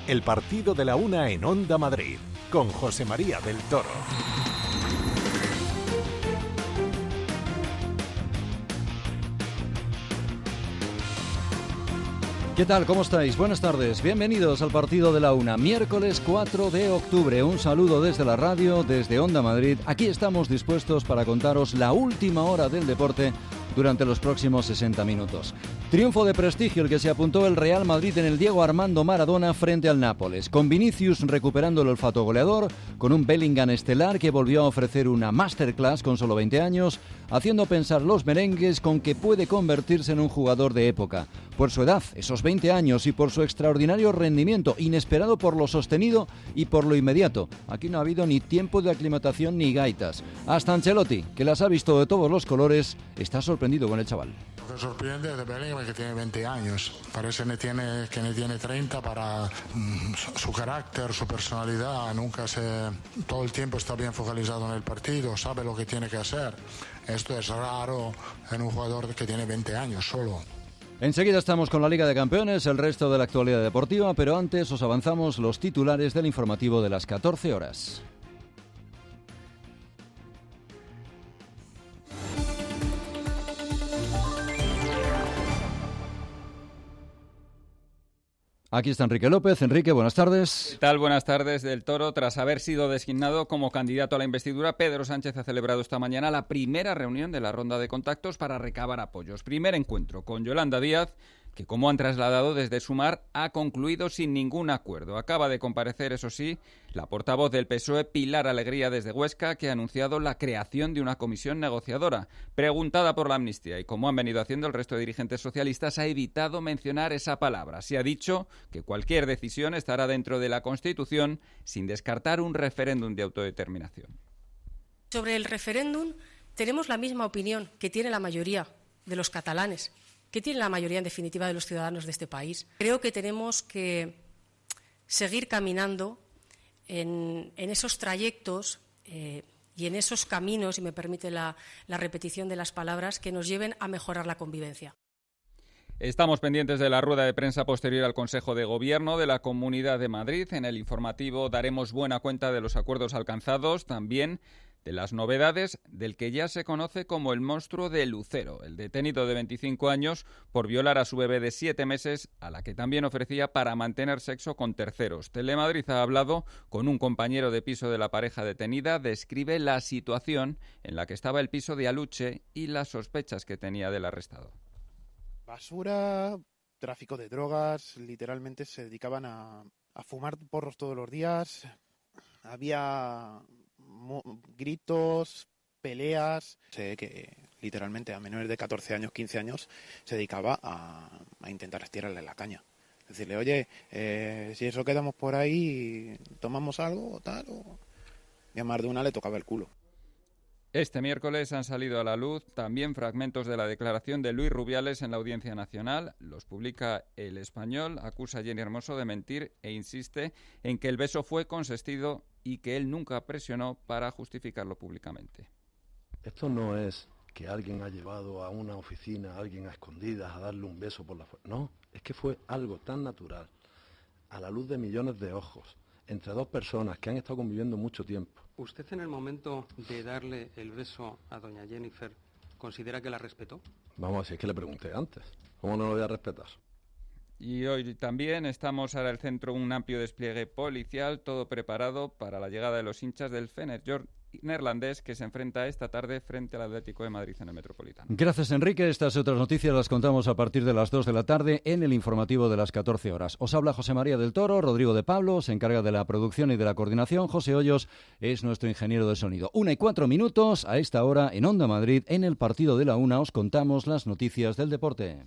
el partido de la una en Onda Madrid, con José María del Toro. ¿Qué tal? ¿Cómo estáis? Buenas tardes. Bienvenidos al partido de la una. Miércoles 4 de octubre. Un saludo desde la radio, desde Onda Madrid. Aquí estamos dispuestos para contaros la última hora del deporte durante los próximos 60 minutos. Triunfo de prestigio el que se apuntó el Real Madrid en el Diego Armando Maradona frente al Nápoles, con Vinicius recuperando el olfato goleador, con un Bellingham estelar que volvió a ofrecer una masterclass con solo 20 años, haciendo pensar los merengues con que puede convertirse en un jugador de época. Por su edad, esos 20 años, y por su extraordinario rendimiento, inesperado por lo sostenido y por lo inmediato. Aquí no ha habido ni tiempo de aclimatación ni gaitas. Hasta Ancelotti, que las ha visto de todos los colores, está sorprendido con el chaval. Lo que sorprende de Bellingham es que tiene 20 años. Parece que ne tiene 30 para su carácter, su personalidad. Todo el tiempo está bien focalizado en el partido, sabe lo que tiene que hacer. Esto es raro en un jugador que tiene 20 años solo. Enseguida estamos con la Liga de Campeones, el resto de la actualidad deportiva, pero antes os avanzamos los titulares del informativo de las 14 horas. Aquí está Enrique López. Enrique, buenas tardes. ¿Qué tal? Buenas tardes. Del Toro. Tras haber sido designado como candidato a la investidura, Pedro Sánchez ha celebrado esta mañana la primera reunión de la ronda de contactos para recabar apoyos. Primer encuentro con Yolanda Díaz, que, como han trasladado desde Sumar, ha concluido sin ningún acuerdo. Acaba de comparecer, eso sí, la portavoz del PSOE, Pilar Alegría, desde Huesca, que ha anunciado la creación de una comisión negociadora. Preguntada por la amnistía, y como han venido haciendo el resto de dirigentes socialistas, ha evitado mencionar esa palabra. Se ha dicho que cualquier decisión estará dentro de la Constitución, sin descartar un referéndum de autodeterminación. Sobre el referéndum, tenemos la misma opinión que tiene la mayoría de los catalanes, que tiene la mayoría, en definitiva, de los ciudadanos de este país. Creo que tenemos que seguir caminando en esos trayectos y en esos caminos, si me permite la repetición de las palabras, que nos lleven a mejorar la convivencia. Estamos pendientes de la rueda de prensa posterior al Consejo de Gobierno de la Comunidad de Madrid. En el informativo daremos buena cuenta de los acuerdos alcanzados, también de las novedades del que ya se conoce como el monstruo de Lucero, el detenido de 25 años por violar a su bebé de 7 meses, a la que también ofrecía para mantener sexo con terceros. Telemadrid ha hablado con un compañero de piso de la pareja detenida, describe la situación en la que estaba el piso de Aluche y las sospechas que tenía del arrestado. Basura, tráfico de drogas, literalmente se dedicaban a fumar porros todos los días, había gritos, peleas. Sé que literalmente a menores de 14 años, 15 años, se dedicaba a intentar estirarle la caña. Decirle, oye, si eso quedamos por ahí, tomamos algo o tal, y a más de una le tocaba el culo. Este miércoles han salido a la luz también fragmentos de la declaración de Luis Rubiales en la Audiencia Nacional. Los publica El Español, acusa a Jenny Hermoso de mentir e insiste en que el beso fue consentido y que él nunca presionó para justificarlo públicamente. Esto no es que alguien ha llevado a una oficina a alguien a escondidas a darle un beso por la fuerza. No, es que fue algo tan natural, a la luz de millones de ojos, entre dos personas que han estado conviviendo mucho tiempo. ¿Usted en el momento de darle el beso a doña Jennifer considera que la respetó? Vamos a decir, es que le pregunté antes. ¿Cómo no lo voy a respetar? Y hoy también estamos ahora el centro un amplio despliegue policial, todo preparado para la llegada de los hinchas del Feyenoord neerlandés, que se enfrenta esta tarde frente al Atlético de Madrid en el Metropolitano. Gracias, Enrique. Estas y otras noticias las contamos a partir de las 2 de la tarde en el informativo de las 14 horas. Os habla José María del Toro, Rodrigo de Pablo se encarga de la producción y de la coordinación, José Hoyos es nuestro ingeniero de sonido. 1:04 a esta hora en Onda Madrid, en el partido de la una, os contamos las noticias del deporte.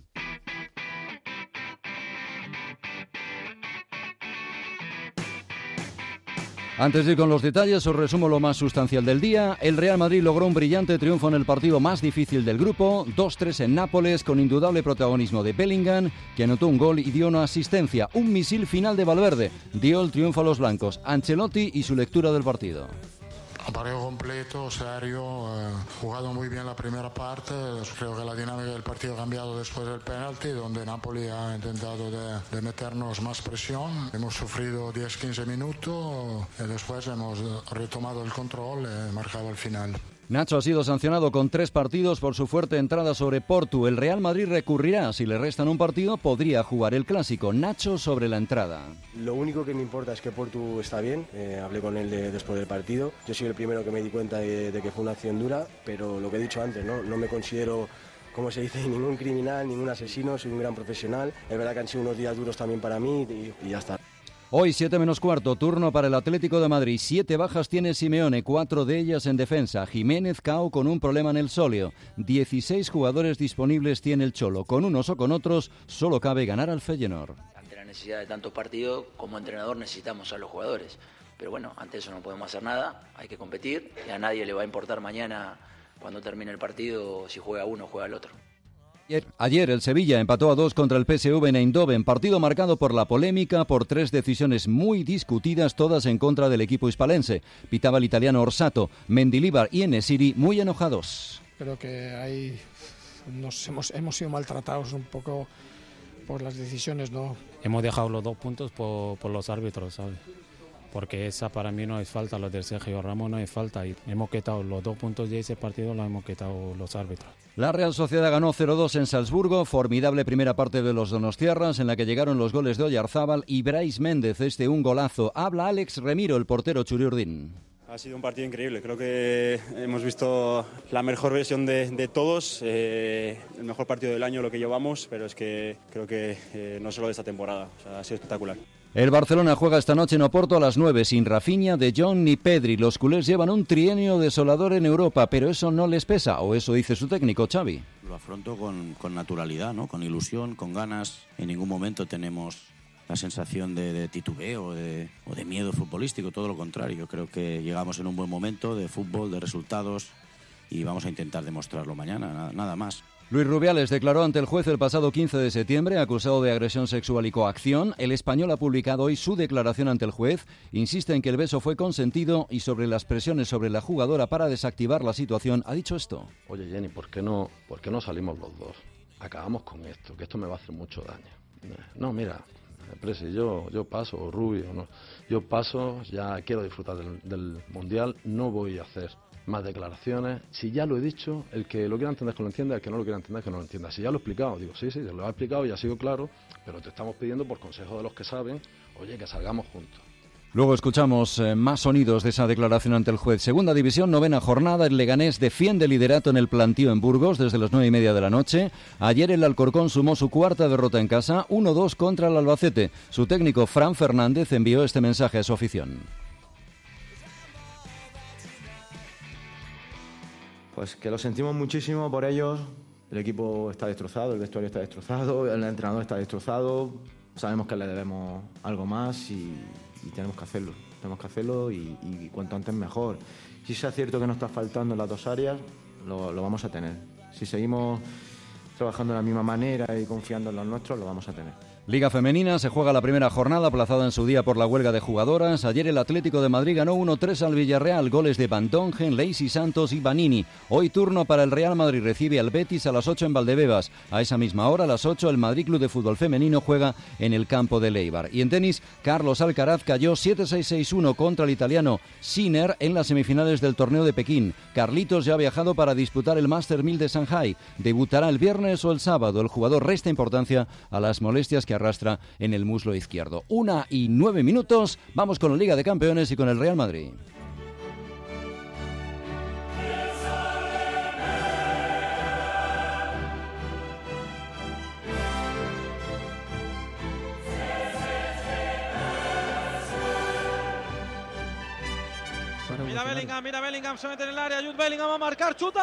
Antes de ir con los detalles, os resumo lo más sustancial del día. El Real Madrid logró un brillante triunfo en el partido más difícil del grupo, 2-3 en Nápoles, con indudable protagonismo de Bellingham, que anotó un gol y dio una asistencia. Un misil final de Valverde dio el triunfo a los blancos. Ancelotti y su lectura del partido. A partido completo, serio, jugado muy bien la primera parte. Creo que la dinámica del partido ha cambiado después del penalti, donde Napoli ha intentado de meternos más presión. Hemos sufrido 10-15 minutos y después hemos retomado el control y marcado el final. Nacho ha sido sancionado con 3 partidos por su fuerte entrada sobre Portu. El Real Madrid recurrirá. Si le restan un partido, podría jugar el clásico. Nacho sobre la entrada. Lo único que me importa es que Portu está bien. Hablé con él después del partido. Yo soy el primero que me di cuenta de que fue una acción dura, pero lo que he dicho antes, no me considero, como se dice, ningún criminal, ningún asesino. Soy un gran profesional. Es verdad que han sido unos días duros también para mí y ya está. Hoy 7:15, turno para el Atlético de Madrid. 7 bajas tiene Simeone, 4 de ellas en defensa. Jiménez cao con un problema en el sóleo. 16 jugadores disponibles tiene el Cholo. Con unos o con otros, solo cabe ganar al Feyenoord. Ante la necesidad de tantos partidos, como entrenador necesitamos a los jugadores. Pero bueno, ante eso no podemos hacer nada, hay que competir. Y a nadie le va a importar mañana, cuando termine el partido, si juega uno o juega el otro. Ayer el Sevilla empató a 2 contra el PSV en Eindhoven, partido marcado por la polémica, por 3 decisiones muy discutidas, todas en contra del equipo hispalense. Pitaba el italiano Orsato, Mendilibar y En-Nesyri muy enojados. Creo que ahí hemos sido maltratados un poco por las decisiones, ¿no? Hemos dejado los 2 puntos por los árbitros, ¿sabes? Porque esa para mí no es falta, los del Sergio Ramos no es falta. Y hemos quitado los 2 puntos de ese partido, los hemos quitado los árbitros. La Real Sociedad ganó 0-2 en Salzburgo, formidable primera parte de los donostiarras en la que llegaron los goles de Oyarzábal y Brais Méndez, un golazo. Habla Alex Remiro, el portero Churiurdin. Ha sido un partido increíble, creo que hemos visto la mejor versión de todos, el mejor partido del año lo que llevamos, pero es que creo que no solo de esta temporada, o sea, ha sido espectacular. El Barcelona juega esta noche en Oporto a las 9, sin Rafinha, De Jong ni Pedri. Los culés llevan un trienio desolador en Europa, pero eso no les pesa, o eso dice su técnico, Xavi. Lo afronto con naturalidad, ¿no? Con ilusión, con ganas. En ningún momento tenemos la sensación de titubeo o de miedo futbolístico, todo lo contrario. Yo creo que llegamos en un buen momento de fútbol, de resultados, y vamos a intentar demostrarlo mañana, nada más. Luis Rubiales declaró ante el juez el pasado 15 de septiembre, acusado de agresión sexual y coacción. El Español ha publicado hoy su declaración ante el juez. Insiste en que el beso fue consentido y sobre las presiones sobre la jugadora para desactivar la situación ha dicho esto. Oye, Jenny, ¿por qué no salimos los dos? Acabamos con esto, que esto me va a hacer mucho daño. No, mira, Presi, yo paso, Rubio, no. Yo paso, ya quiero disfrutar del Mundial, no voy a hacer más declaraciones. Si ya lo he dicho, el que lo quiera entender que lo entienda, el que no lo quiera entender que no lo entienda. Si ya lo he explicado, digo, sí, lo he explicado y ha sido claro, pero te estamos pidiendo por consejo de los que saben, oye, que salgamos juntos. Luego escuchamos más sonidos de esa declaración ante el juez. Segunda división, 9ª jornada, el Leganés defiende liderato en el plantío en Burgos desde las 9:30 de la noche. Ayer el Alcorcón sumó su 4ª derrota en casa, 1-2 contra el Albacete. Su técnico, Fran Fernández, envió este mensaje a su afición. Pues que lo sentimos muchísimo por ellos. El equipo está destrozado, el vestuario está destrozado, el entrenador está destrozado. Sabemos que le debemos algo más y tenemos que hacerlo. Tenemos que hacerlo y cuanto antes mejor. Si es cierto que nos está faltando en las 2 áreas, lo vamos a tener. Si seguimos trabajando de la misma manera y confiando en los nuestros, lo vamos a tener. Liga Femenina, se juega la primera jornada aplazada en su día por la huelga de jugadoras. Ayer el Atlético de Madrid ganó 1-3 al Villarreal, goles de Van Dongen, Leisy Santos y Vanini. Hoy turno para el Real Madrid, recibe al Betis a las 8 en Valdebebas. A esa misma hora, a las 8, el Madrid Club de Fútbol Femenino juega en el campo de Eibar. Y en tenis, Carlos Alcaraz cayó 7-6-6-1 contra el italiano Sinner en las semifinales del torneo de Pekín. Carlitos ya ha viajado para disputar el Master 1000 de Shanghái. Debutará el viernes o el sábado. El jugador resta importancia a las molestias que arrastra en el muslo izquierdo. 1:09. Vamos con la Liga de Campeones y con el Real Madrid. Mira Bellingham, se mete en el área, Jude Bellingham va a marcar, chuta,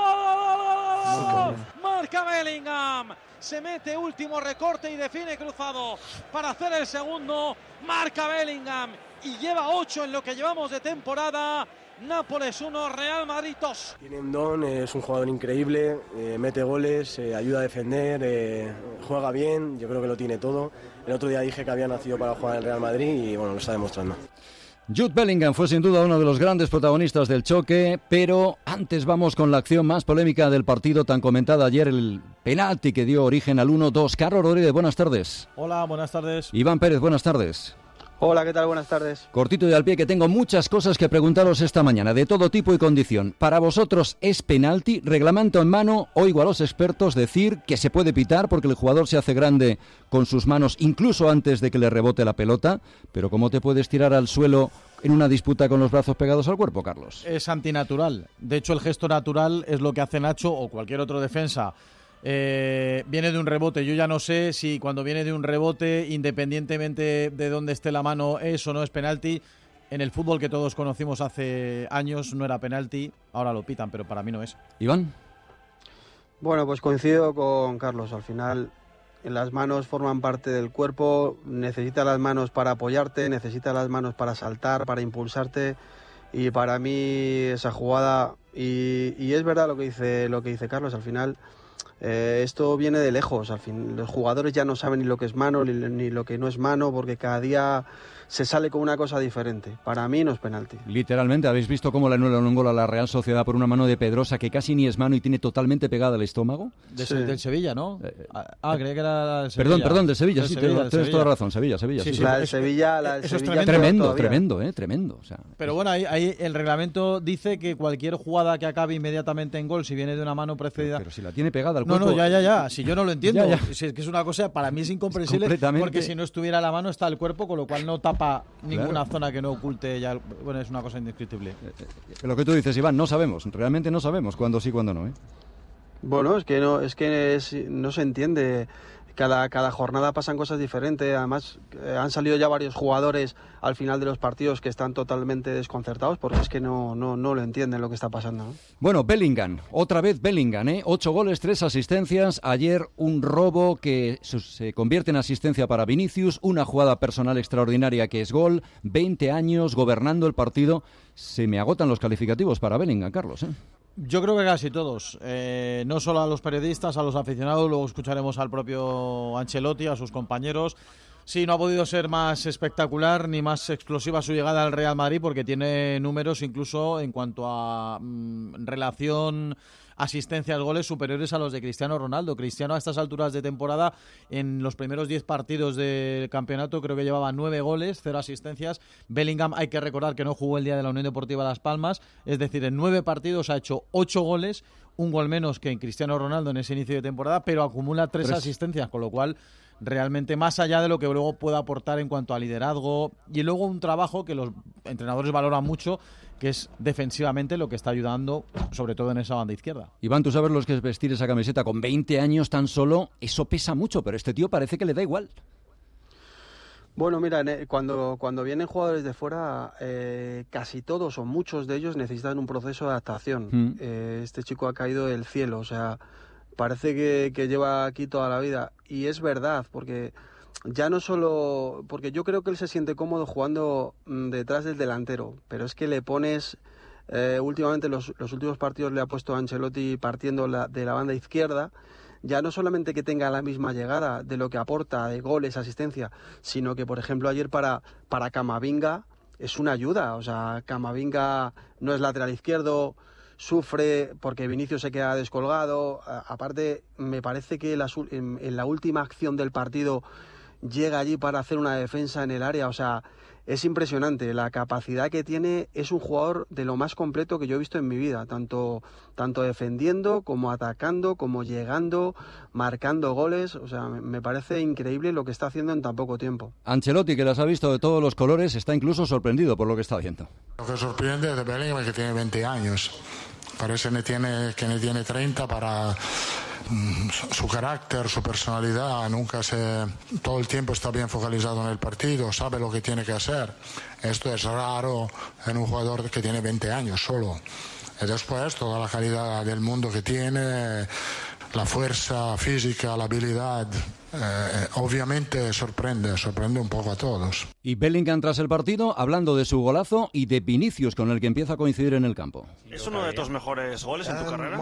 marca Bellingham, se mete último recorte y define cruzado para hacer el segundo, marca Bellingham y lleva 8 en lo que llevamos de temporada. Nápoles 1, Real Madrid 2. Tiene un don, es un jugador increíble, mete goles, ayuda a defender, juega bien, yo creo que lo tiene todo. El otro día dije que había nacido para jugar en el Real Madrid y bueno, lo está demostrando. Jude Bellingham fue sin duda uno de los grandes protagonistas del choque, pero antes vamos con la acción más polémica del partido, tan comentada ayer, el penalti que dio origen al 1-2. Carlos Rodríguez, buenas tardes. Hola, buenas tardes. Iván Pérez, buenas tardes. Hola, ¿qué tal? Buenas tardes. Cortito y al pie, que tengo muchas cosas que preguntaros esta mañana, de todo tipo y condición. ¿Para vosotros es penalti? Reglamento en mano, oigo a los expertos decir que se puede pitar porque el jugador se hace grande con sus manos incluso antes de que le rebote la pelota, pero ¿cómo te puedes tirar al suelo en una disputa con los brazos pegados al cuerpo, Carlos? Es antinatural. De hecho, el gesto natural es lo que hace Nacho o cualquier otro defensa. Viene de un rebote. Yo ya no sé si cuando viene de un rebote, independientemente de dónde esté la mano, es o no es penalti. En el fútbol que todos conocimos hace años no era penalti, ahora lo pitan, pero para mí no es. Iván. Bueno, pues coincido con Carlos. Al final, las manos forman parte del cuerpo. Necesitas las manos para apoyarte, necesitas las manos para saltar, para impulsarte. Y para mí esa jugada, y es verdad lo que dice Carlos, al final esto viene de lejos. Al fin, los jugadores ya no saben ni lo que es mano ni lo que no es mano, porque cada día se sale con una cosa diferente. Para mí no es penalti. Literalmente, ¿habéis visto cómo le anulan un gol a la Real Sociedad por una mano de Pedrosa que casi ni es mano y tiene totalmente pegada el estómago? Sí. Del Sevilla, ¿no? Creía que era del Sevilla. Perdón, del Sevilla, sí, tienes toda razón, Sevilla. Sí. La del Sevilla, eso es tremendo. O sea, pero bueno, ahí el reglamento dice que cualquier jugada que acabe inmediatamente en gol, si viene de una mano precedida... Pero si la tiene pegada al cuerpo... No, ya, si yo no lo entiendo. Ya. Si es que es una cosa, para mí es incomprensible, porque si no estuviera la mano está el cuerpo, con lo cual no tapa ninguna zona que no oculte ya. Bueno, es una cosa indescriptible. Lo que tú dices, Iván, realmente no sabemos cuándo sí, cuándo no, ¿eh? Bueno, es que no se entiende. Cada jornada pasan cosas diferentes. Además, han salido ya varios jugadores al final de los partidos que están totalmente desconcertados porque es que no lo entienden lo que está pasando, ¿no? Bueno, Bellingham, otra vez Bellingham, 8 goles, 3 asistencias. Ayer un robo que se convierte en asistencia para Vinicius, una jugada personal extraordinaria que es gol, 20 años gobernando el partido. Se me agotan los calificativos para Bellingham, Carlos, Yo creo que casi todos, no solo a los periodistas, a los aficionados, luego escucharemos al propio Ancelotti, a sus compañeros. Sí, no ha podido ser más espectacular ni más explosiva su llegada al Real Madrid porque tiene números incluso en cuanto a relación, asistencias, goles superiores a los de Cristiano Ronaldo. Cristiano a estas alturas de temporada, en los primeros 10 partidos del campeonato, creo que llevaba 9 goles, 0 asistencias. Bellingham, hay que recordar que no jugó el día de la Unión Deportiva Las Palmas, es decir, en 9 partidos ha hecho 8 goles, un gol menos que en Cristiano Ronaldo en ese inicio de temporada, pero acumula 3 asistencias, con lo cual realmente más allá de lo que luego pueda aportar en cuanto a liderazgo y luego un trabajo que los entrenadores valoran mucho, que es defensivamente lo que está ayudando, sobre todo en esa banda izquierda. Iván, tú sabes lo que es vestir esa camiseta con 20 años tan solo, eso pesa mucho, pero este tío parece que le da igual. Bueno, mira, cuando vienen jugadores de fuera, casi todos o muchos de ellos necesitan un proceso de adaptación. Este chico ha caído del cielo, o sea, parece que lleva aquí toda la vida. Y es verdad, porque ya no solo... Porque yo creo que él se siente cómodo jugando detrás del delantero, pero es que le pones... últimamente, los últimos partidos le ha puesto a Ancelotti partiendo de la banda izquierda. Ya no solamente que tenga la misma llegada de lo que aporta de goles, asistencia, sino que, por ejemplo, ayer para Camavinga es una ayuda. O sea, Camavinga no es lateral izquierdo, sufre porque Vinicius se queda descolgado. Aparte, me parece que en la última acción del partido llega allí para hacer una defensa en el área. O sea, es impresionante la capacidad que tiene. Es un jugador de lo más completo que yo he visto en mi vida, tanto defendiendo como atacando, como llegando, marcando goles. O sea, me parece increíble lo que está haciendo en tan poco tiempo. Ancelotti, que las ha visto de todos los colores, está incluso sorprendido por lo que está viendo. Lo que sorprende de Bellingham es que tiene 20 años. Parece que ne tiene 30 para... su carácter, su personalidad, todo el tiempo está bien focalizado en el partido, sabe lo que tiene que hacer. Esto es raro en un jugador que tiene 20 años solo. Y después toda la calidad del mundo que tiene, la fuerza física, la habilidad, obviamente sorprende un poco a todos. Y Bellingham tras el partido, hablando de su golazo y de Vinicius, con el que empieza a coincidir en el campo. ¿Es uno de tus mejores goles en tu carrera?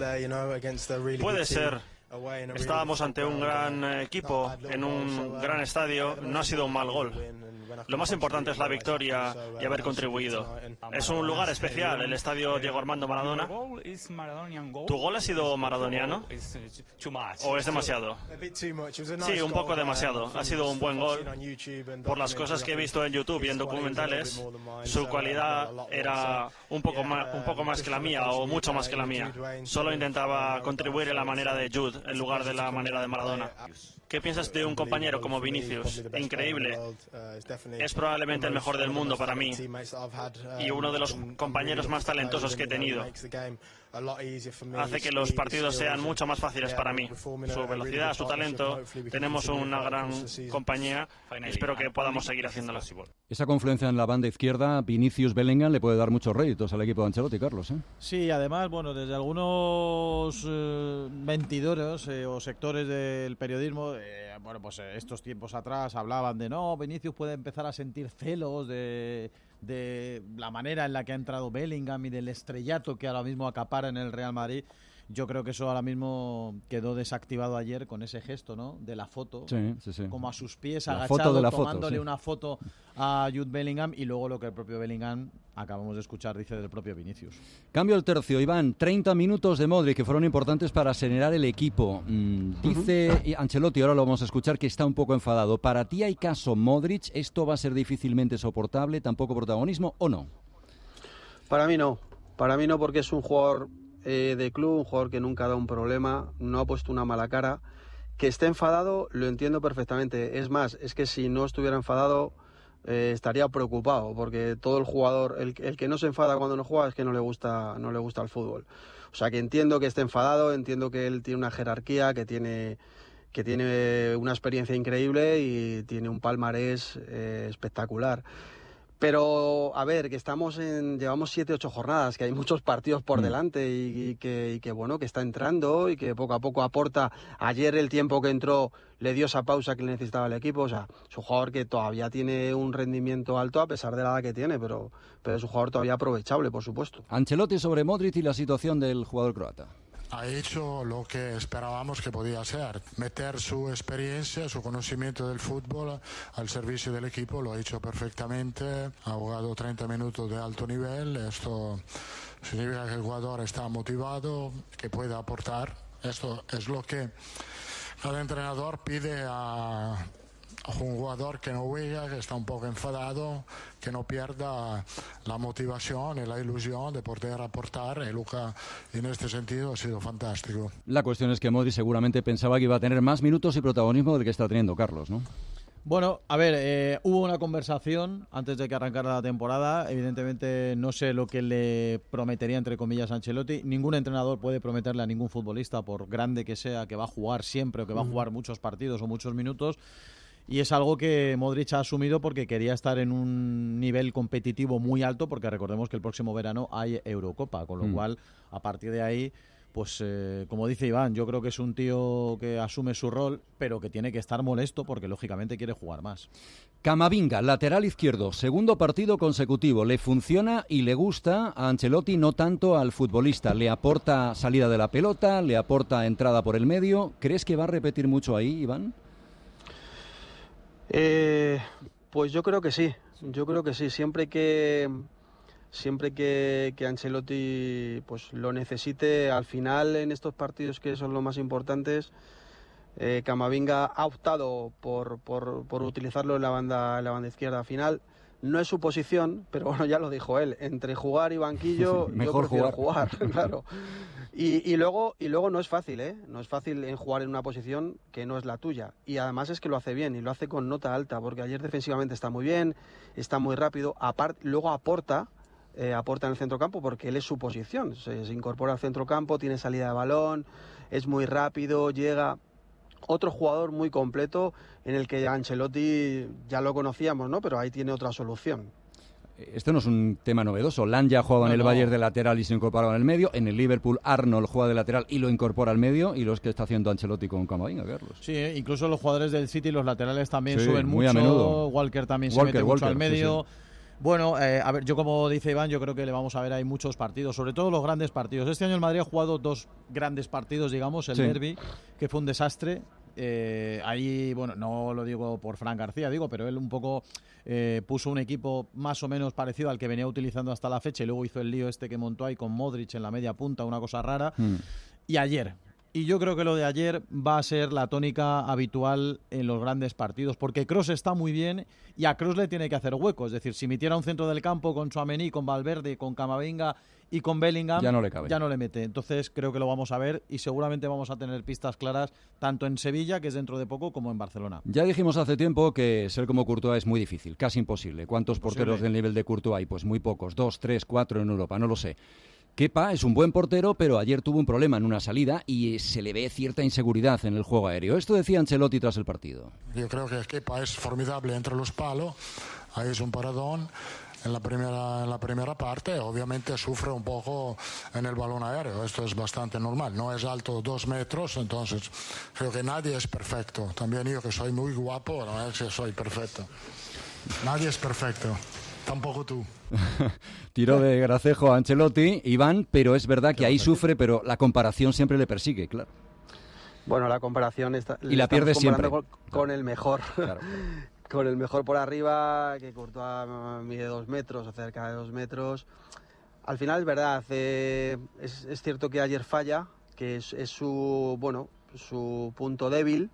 Puede ser. Estábamos ante un gran equipo, en un gran estadio, no ha sido un mal gol. Lo más importante es la victoria y haber contribuido. Es un lugar especial, el estadio Diego Armando Maradona. ¿Tu gol ha sido maradoniano? ¿O es demasiado? Sí, un poco demasiado. Ha sido un buen gol. Por las cosas que he visto en YouTube y en documentales, su cualidad era un poco más que la mía, o mucho más que la mía. Solo intentaba contribuir en la manera de Jude, en lugar de la manera de Maradona. ¿Qué piensas de un compañero como Vinicius? Increíble. Es probablemente el mejor del mundo para mí y uno de los compañeros más talentosos que he tenido. Hace que los partidos sean mucho más fáciles para mí. Su velocidad, su talento. Tenemos una gran compañía. Espero que podamos seguir haciéndolo. Esa confluencia en la banda izquierda, Vinicius-Bellingham, le puede dar muchos réditos al equipo de Ancelotti, Carlos, ¿eh? Sí, además, bueno, desde algunos mentidores o sectores del periodismo, bueno, pues estos tiempos atrás hablaban de no, Vinicius puede empezar a sentir celos de la manera en la que ha entrado Bellingham y del estrellato que ahora mismo acapara en el Real Madrid. Yo creo que eso ahora mismo quedó desactivado ayer con ese gesto, ¿no? De la foto, sí. Como a sus pies, la agachado, foto de la tomándole foto, sí. una foto a Jude Bellingham, y luego lo que el propio Bellingham, acabamos de escuchar, dice del propio Vinicius. Cambio el tercio, Iván. 30 minutos de Modric que fueron importantes para acelerar el equipo. Dice Ancelotti, ahora lo vamos a escuchar, que está un poco enfadado. ¿Para ti hay caso Modric? ¿Esto va a ser difícilmente soportable? ¿Tampoco protagonismo o no? Para mí no. Para mí no, porque es un jugador de club, un jugador que nunca ha dado un problema, no ha puesto una mala cara. Que esté enfadado lo entiendo perfectamente. Es más, es que si no estuviera enfadado estaría preocupado, porque todo el jugador, el que no se enfada cuando no juega, es que no le gusta el fútbol. O sea, que entiendo que esté enfadado, entiendo que él tiene una jerarquía, que tiene una experiencia increíble y tiene un palmarés espectacular. Pero, a ver, que llevamos 7-8 jornadas, que hay muchos partidos por delante y que bueno, que está entrando y que poco a poco aporta. Ayer el tiempo que entró le dio esa pausa que le necesitaba el equipo. O sea, es un jugador que todavía tiene un rendimiento alto a pesar de la edad que tiene, pero es un jugador todavía aprovechable, por supuesto. Ancelotti sobre Modric y la situación del jugador croata. Ha hecho lo que esperábamos que podía hacer, meter su experiencia, su conocimiento del fútbol al servicio del equipo, lo ha hecho perfectamente, ha jugado 30 minutos de alto nivel, esto significa que el jugador está motivado, que puede aportar, esto es lo que cada entrenador pide a un jugador que no juega, que está un poco enfadado, que no pierda la motivación y la ilusión de poder aportar, y Luka en este sentido ha sido fantástico. La cuestión es que Modric seguramente pensaba que iba a tener más minutos y protagonismo del que está teniendo Carlos, ¿no? Bueno, a ver, hubo una conversación antes de que arrancara la temporada. Evidentemente no sé lo que le prometería, entre comillas, Ancelotti. Ningún entrenador puede prometerle a ningún futbolista, por grande que sea, que va a jugar siempre o que va a jugar muchos partidos o muchos minutos. Y es algo que Modric ha asumido porque quería estar en un nivel competitivo muy alto, porque recordemos que el próximo verano hay Eurocopa, con lo cual, a partir de ahí, pues como dice Iván, yo creo que es un tío que asume su rol, pero que tiene que estar molesto porque lógicamente quiere jugar más. Camavinga, lateral izquierdo, segundo partido consecutivo, le funciona y le gusta a Ancelotti, no tanto al futbolista. Le aporta salida de la pelota, le aporta entrada por el medio. ¿Crees que va a repetir mucho ahí, Iván? Pues yo creo que sí, siempre que Ancelotti pues lo necesite. Al final, en estos partidos que son los más importantes, Camavinga ha optado por utilizarlo en la banda izquierda. Al final no es su posición, pero bueno, ya lo dijo él, entre jugar y banquillo yo prefiero jugar, claro. Y luego no es fácil, no es fácil en jugar en una posición que no es la tuya, y además es que lo hace bien y lo hace con nota alta, porque ayer defensivamente está muy bien, está muy rápido, luego aporta en el centrocampo porque él es su posición, se incorpora al centrocampo, tiene salida de balón, es muy rápido, llega. Otro jugador muy completo en el que Ancelotti ya lo conocíamos, ¿no? Pero ahí tiene otra solución. Esto no es un tema novedoso. Lanja jugaba en el Bayern de lateral y se incorporaba en el medio. En el Liverpool, Arnold juega de lateral y lo incorpora al medio. Y los que está haciendo Ancelotti con Camavinga, Carlos. Sí, incluso los jugadores del City, los laterales también suben muy mucho. A menudo. Walker también se mete mucho al medio. Sí. Bueno, a ver, yo como dice Iván, yo creo que le vamos a ver ahí muchos partidos, sobre todo los grandes partidos. Este año el Madrid ha jugado dos grandes partidos, digamos, el derbi, que fue un desastre, ahí, bueno, no lo digo por Fran García, pero él un poco puso un equipo más o menos parecido al que venía utilizando hasta la fecha y luego hizo el lío este que montó ahí con Modric en la media punta, una cosa rara. Y ayer, y yo creo que lo de ayer va a ser la tónica habitual en los grandes partidos, porque Kroos está muy bien y a Kroos le tiene que hacer hueco. Es decir, si metiera un centro del campo con Tchouaméni, con Valverde, con Camavinga y con Bellingham, ya no le cabe. Ya no le mete. Entonces creo que lo vamos a ver y seguramente vamos a tener pistas claras tanto en Sevilla, que es dentro de poco, como en Barcelona. Ya dijimos hace tiempo que ser como Courtois es muy difícil, casi imposible. ¿Cuántos porteros del nivel de Courtois hay? Pues muy pocos, 2, 3, 4 en Europa, no lo sé. Kepa es un buen portero, pero ayer tuvo un problema en una salida y se le ve cierta inseguridad en el juego aéreo. Esto decía Ancelotti tras el partido. Yo creo que Kepa es formidable entre los palos, ahí es un paradón en la primera parte, obviamente sufre un poco en el balón aéreo, esto es bastante normal, no es alto 2 metros, entonces creo que nadie es perfecto, también yo que soy muy guapo, no es que soy perfecto, nadie es perfecto. Tampoco tú. Tiró de gracejo a Ancelotti, Iván, pero es verdad que ahí sufre, pero la comparación siempre le persigue, claro. Bueno, la comparación está... Y la pierde siempre. Con el mejor. Claro. Con el mejor por arriba, que Courtois mide 2 metros, o cerca de 2 metros. Al final es verdad, es cierto que ayer falla, que es su punto débil,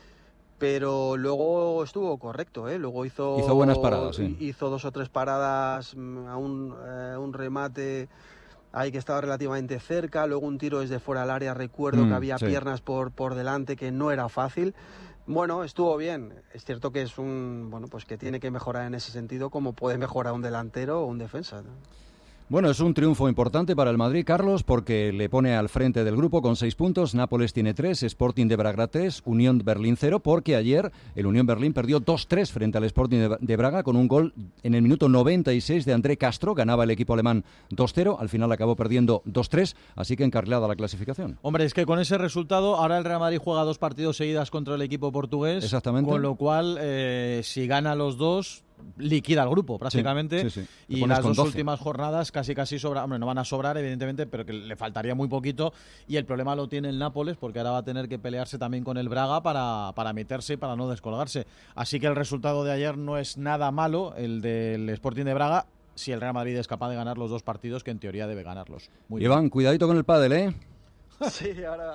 pero luego estuvo correcto, luego hizo buenas paradas, sí. Hizo 2 o 3 paradas a un remate ahí que estaba relativamente cerca, luego un tiro desde fuera del área, recuerdo que había piernas por delante, que no era fácil. Bueno, estuvo bien. Es cierto que es que tiene que mejorar en ese sentido, como puede mejorar un delantero o un defensa, ¿no? Bueno, es un triunfo importante para el Madrid, Carlos, porque le pone al frente del grupo con 6 puntos, Nápoles tiene 3, Sporting de Braga 3, Unión Berlín 0, porque ayer el Unión Berlín perdió 2-3 frente al Sporting de Braga con un gol en el minuto 96 de André Castro, ganaba el equipo alemán 2-0, al final acabó perdiendo 2-3, así que encarrilada la clasificación. Hombre, es que con ese resultado ahora el Real Madrid juega 2 partidos seguidas contra el equipo portugués, exactamente, con lo cual si gana los 2... liquida el grupo prácticamente, sí. Y las 2 últimas jornadas casi sobra, hombre, no van a sobrar evidentemente, pero que le faltaría muy poquito, y el problema lo tiene el Nápoles porque ahora va a tener que pelearse también con el Braga para meterse y para no descolgarse, así que el resultado de ayer no es nada malo, el del Sporting de Braga, si el Real Madrid es capaz de ganar los 2 partidos que en teoría debe ganarlos. Muy Iván, bien. Cuidadito con el pádel, ¿eh? Sí,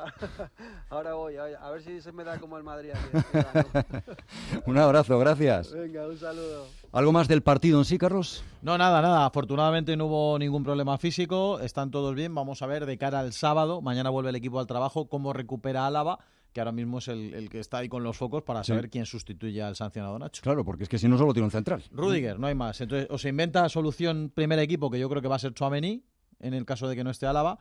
ahora voy, a ver si se me da como el Madrid. Un abrazo, gracias. Venga, un saludo. ¿Algo más del partido en sí, Carlos? No, nada. Afortunadamente no hubo ningún problema físico, están todos bien. Vamos a ver de cara al sábado, mañana vuelve el equipo al trabajo, cómo recupera Álava, que ahora mismo es el que está ahí con los focos para saber quién sustituye al sancionado Nacho. Claro, porque es que si no solo tiene un central. Rüdiger, no hay más. Entonces, o se inventa solución primer equipo, que yo creo que va a ser Tchouaméni, en el caso de que no esté Álava,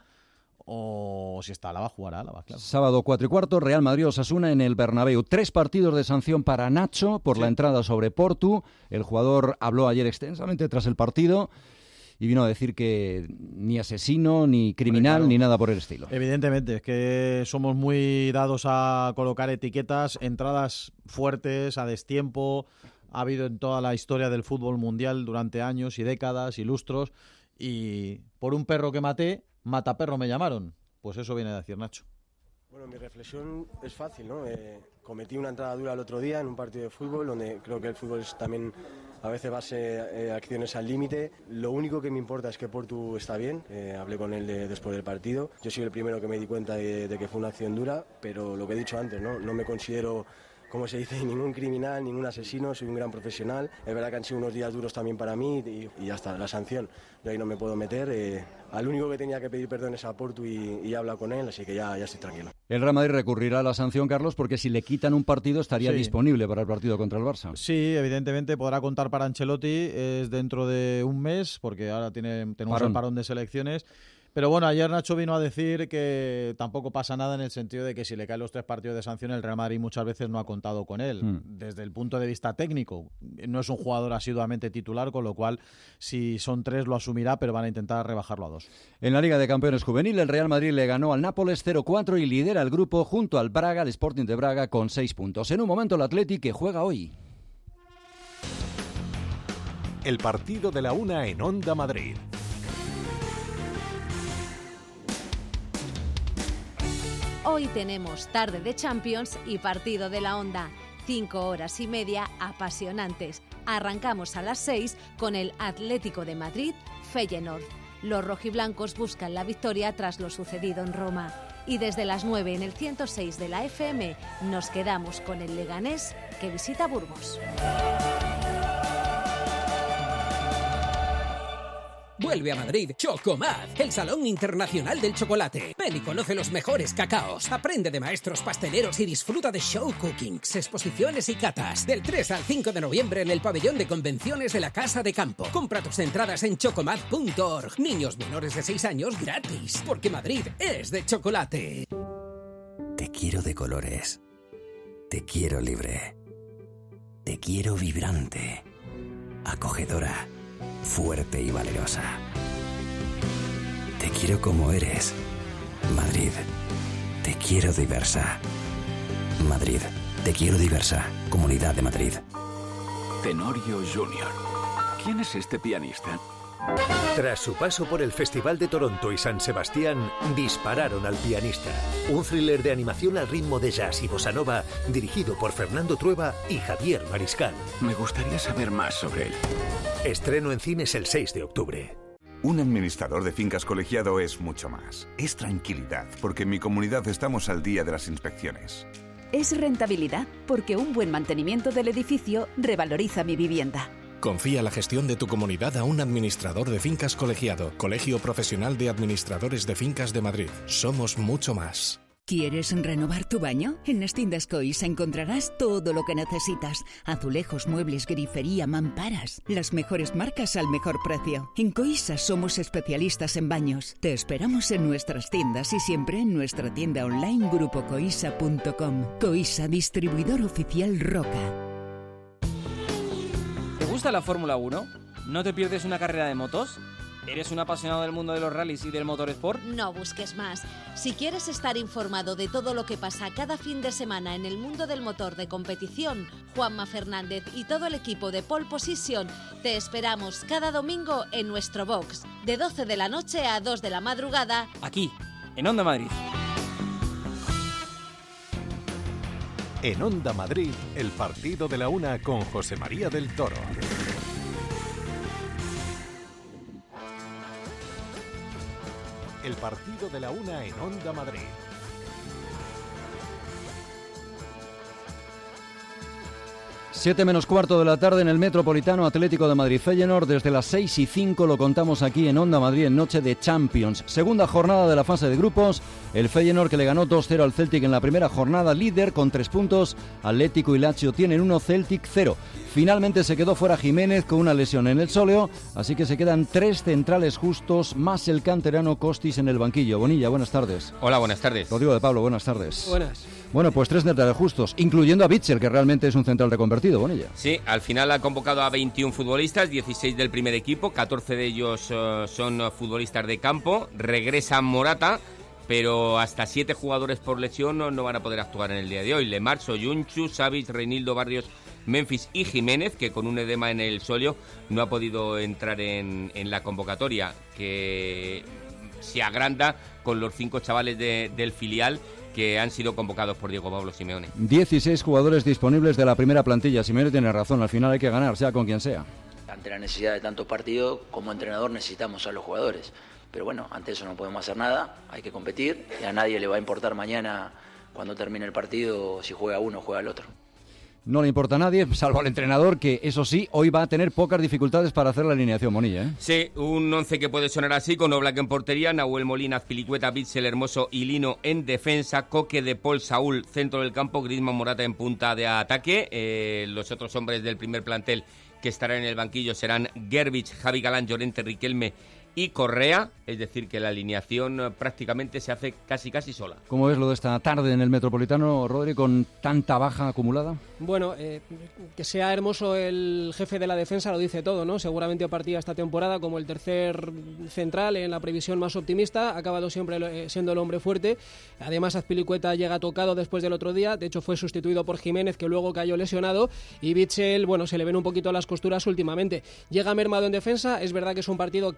o si está Álava, jugará Álava, claro. Sábado 4:15, Real Madrid-Osasuna en el Bernabéu. 3 partidos de sanción para Nacho por la entrada sobre Portu. El jugador habló ayer extensamente tras el partido y vino a decir que ni asesino, ni criminal, ni nada por el estilo. Evidentemente, es que somos muy dados a colocar etiquetas, entradas fuertes, a destiempo. Ha habido en toda la historia del fútbol mundial durante años y décadas y lustros. Y por un perro que maté, mataperro me llamaron. Pues eso viene a decir Nacho. Bueno, mi reflexión es fácil, ¿no? Cometí una entrada dura el otro día en un partido de fútbol, donde creo que el fútbol es también a veces base acciones al límite. Lo único que me importa es que Portu está bien. Hablé con él después del partido. Yo soy el primero que me di cuenta de que fue una acción dura, pero lo que he dicho antes, no me considero, como se dice, ningún criminal, ningún asesino, soy un gran profesional. Es verdad que han sido unos días duros también para mí y ya está, la sanción. Yo ahí no me puedo meter. Al único que tenía que pedir perdón es a Portu y he hablado con él, así que ya estoy tranquilo. El Real Madrid recurrirá a la sanción, Carlos, porque si le quitan un partido estaría disponible para el partido contra el Barça. Sí, evidentemente podrá contar para Ancelotti, es dentro de un mes, porque ahora tenemos el parón de selecciones. Pero bueno, ayer Nacho vino a decir que tampoco pasa nada en el sentido de que si le caen los 3 partidos de sanción, el Real Madrid muchas veces no ha contado con él. Desde el punto de vista técnico, no es un jugador asiduamente titular, con lo cual si son 3 lo asumirá, pero van a intentar rebajarlo a 2. En la Liga de Campeones Juvenil, el Real Madrid le ganó al Nápoles 0-4 y lidera el grupo junto al Braga, el Sporting de Braga, con 6 puntos. En un momento el Athletic, que juega hoy. El partido de la 1 en Onda Madrid. Hoy tenemos tarde de Champions y partido de la Onda. 5 horas y media apasionantes. Arrancamos a las 6 con el Atlético de Madrid, Feyenoord. Los rojiblancos buscan la victoria tras lo sucedido en Roma. Y desde las 9 en el 106 de la FM nos quedamos con el Leganés que visita Burgos. Vuelve a Madrid Chocomad, el Salón Internacional del Chocolate. Ven y conoce los mejores cacaos. Aprende de maestros pasteleros y disfruta de show cookings, exposiciones y catas. Del 3 al 5 de noviembre en el pabellón de convenciones de la Casa de Campo. Compra tus entradas en chocomad.org. Niños menores de 6 años gratis, porque Madrid es de chocolate. Te quiero de colores. Te quiero libre. Te quiero vibrante. Acogedora. Fuerte y valerosa. Te quiero como eres. Madrid. Te quiero diversa. Madrid. Te quiero diversa. Comunidad de Madrid. Tenorio Jr. ¿Quién es este pianista? Tras su paso por el Festival de Toronto y San Sebastián, dispararon al pianista. Un thriller de animación al ritmo de jazz y bossa nova, dirigido por Fernando Trueba y Javier Mariscal. Me gustaría saber más sobre él. Estreno en cines el 6 de octubre. Un administrador de fincas colegiado es mucho más. Es tranquilidad, porque en mi comunidad estamos al día de las inspecciones. Es rentabilidad, porque un buen mantenimiento del edificio revaloriza mi vivienda. Confía la gestión de tu comunidad a un administrador de fincas colegiado. Colegio Profesional de Administradores de Fincas de Madrid. Somos mucho más. ¿Quieres renovar tu baño? En las tiendas Coisa encontrarás todo lo que necesitas. Azulejos, muebles, grifería, mamparas. Las mejores marcas al mejor precio. En Coisa somos especialistas en baños. Te esperamos en nuestras tiendas y siempre en nuestra tienda online grupocoisa.com. Coisa, distribuidor oficial Roca. ¿Te gusta la Fórmula 1? ¿No te pierdes una carrera de motos? ¿Eres un apasionado del mundo de los rallies y del motorsport? No busques más. Si quieres estar informado de todo lo que pasa cada fin de semana en el mundo del motor de competición, Juanma Fernández y todo el equipo de Pole Position te esperamos cada domingo en nuestro box, de 12 de la noche a 2 de la madrugada, aquí, en Onda Madrid. En Onda Madrid, el partido de la una con José María del Toro. El partido de la una en Onda Madrid. Siete menos cuarto de la tarde en el Metropolitano Atlético de Madrid Feyenoord. Desde las 6:05 lo contamos aquí en Onda Madrid en noche de Champions. Segunda jornada de la fase de grupos. El Feyenoord que le ganó 2-0 al Celtic en la primera jornada, líder con 3 puntos. Atlético y Lazio tienen 1, Celtic 0. Finalmente se quedó fuera Jiménez con una lesión en el sóleo, así que se quedan 3 centrales justos más el canterano Costis en el banquillo. Bonilla, buenas tardes. Hola, buenas tardes. Rodrigo de Pablo, buenas tardes. Buenas. Bueno, pues 3 centrales justos, incluyendo a Bitzel, que realmente es un central reconvertido, Bonilla. Sí, al final ha convocado a 21 futbolistas, 16 del primer equipo, 14 de ellos son futbolistas de campo. Regresa Morata, pero hasta 7 jugadores por lesión no van a poder actuar en el día de hoy. Lemar, Soyuncu, Savic, Reinildo, Barrios, Memphis y Jiménez, que con un edema en el sóleo no ha podido entrar en la convocatoria, que se agranda con los 5 chavales del filial que han sido convocados por Diego Pablo Simeone. 16 jugadores disponibles de la primera plantilla. Simeone tiene razón, al final hay que ganar, sea con quien sea. Ante la necesidad de tanto partido, como entrenador necesitamos a los jugadores. Pero bueno, ante eso no podemos hacer nada, hay que competir y a nadie le va a importar mañana cuando termine el partido si juega uno o juega el otro. No le importa a nadie, salvo al entrenador, que eso sí, hoy va a tener pocas dificultades para hacer la alineación, Bonilla, ¿eh? Sí, un 11 que puede sonar así, con Oblak en portería, Nahuel Molina, Azpilicueta, Bitzel, Hermoso y Lino en defensa, Coque, De Paul, Saúl, centro del campo, Griezmann, Morata en punta de ataque. Los otros hombres del primer plantel que estarán en el banquillo serán Gervich, Javi Galán, Llorente, Riquelme y Correa, es decir, que la alineación prácticamente se hace casi sola. ¿Cómo ves lo de esta tarde en el Metropolitano, Rodri, con tanta baja acumulada? Bueno, que sea Hermoso el jefe de la defensa lo dice todo, ¿no? Seguramente partía esta temporada como el tercer central en la previsión más optimista, ha acabado siempre siendo el hombre fuerte. Además, Azpilicueta llega tocado después del otro día, de hecho fue sustituido por Jiménez, que luego cayó lesionado, y Bitzel, bueno, se le ven un poquito las costuras últimamente. Llega mermado en defensa, es verdad que es un partido que no admite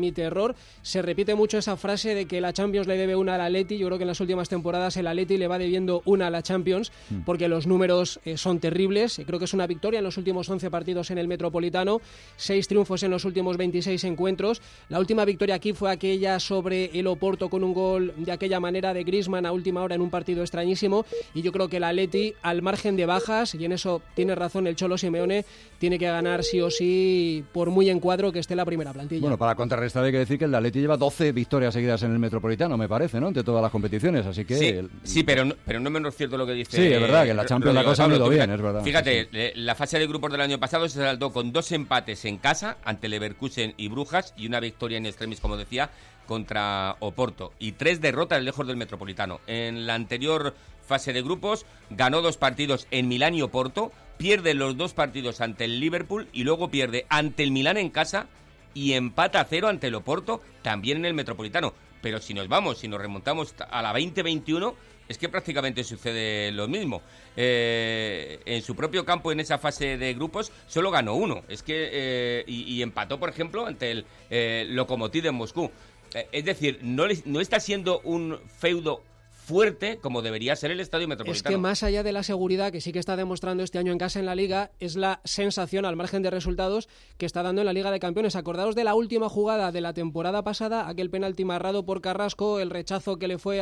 límite error. Se repite mucho esa frase de que la Champions le debe una al Atleti. Yo creo que en las últimas temporadas el Atleti le va debiendo una a la Champions, porque los números son terribles. Creo que es una victoria en los últimos 11 partidos en el Metropolitano, 6 triunfos en los últimos 26 encuentros. La última victoria aquí fue aquella sobre el Oporto con un gol de aquella manera de Griezmann a última hora en un partido extrañísimo, y yo creo que el Atleti, al margen de bajas, y en eso tiene razón el Cholo Simeone, tiene que ganar sí o sí, por muy en cuadro que esté la primera plantilla. Bueno, para contrarrestar hay que decir que el Atleti lleva 12 victorias seguidas en el Metropolitano, me parece, ¿no?, entre todas las competiciones, así que... Sí, pero no menos cierto lo que dice... Sí, es verdad, que en la Champions la cosa ha ido bien, es verdad. Fíjate, la fase de grupos del año pasado se saldó con 2 empates en casa, ante Leverkusen y Brujas, y una victoria en extremis, como decía, contra Oporto, y 3 derrotas lejos del Metropolitano. En la anterior fase de grupos ganó 2 partidos en Milán y Oporto, pierde los 2 partidos ante el Liverpool y luego pierde ante el Milán en casa y empata a 0 ante el Oporto, también en el Metropolitano. Pero si nos remontamos a la 2021, es que prácticamente sucede lo mismo. En su propio campo, en esa fase de grupos, solo ganó 1. Es que y empató, por ejemplo, ante el Lokomotiv de Moscú. Es decir, no está siendo un feudo fuerte como debería ser el Estadio Metropolitano. Es que más allá de la seguridad que sí que está demostrando este año en casa en la Liga, es la sensación, al margen de resultados, que está dando en la Liga de Campeones. Acordaos de la última jugada de la temporada pasada, aquel penalti marrado por Carrasco, el rechazo que le fue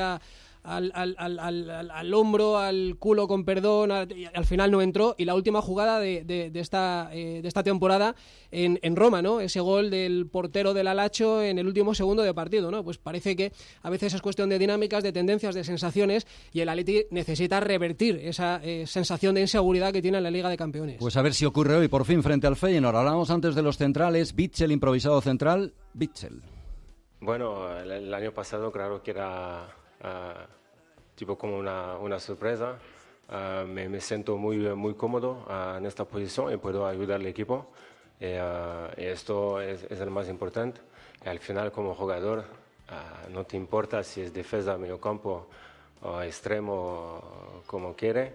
al hombro, al culo, con perdón, al final no entró, y la última jugada de esta temporada en Roma, ¿no? Ese gol del portero del Alacho en el último segundo de partido, ¿no? Pues parece que a veces es cuestión de dinámicas, de tendencias, de sensaciones, y el Atleti necesita revertir esa sensación de inseguridad que tiene en la Liga de Campeones. Pues a ver si ocurre hoy por fin frente al Feyenoord. Hablábamos antes de los centrales. Witsel, improvisado central. Witsel. Bueno, el año pasado claro que era tipo como una sorpresa. Me siento muy cómodo en esta posición y puedo ayudar al equipo. Y esto es el más importante. Y al final, como jugador, no te importa si es defensa, mediocampo o extremo, como quiere.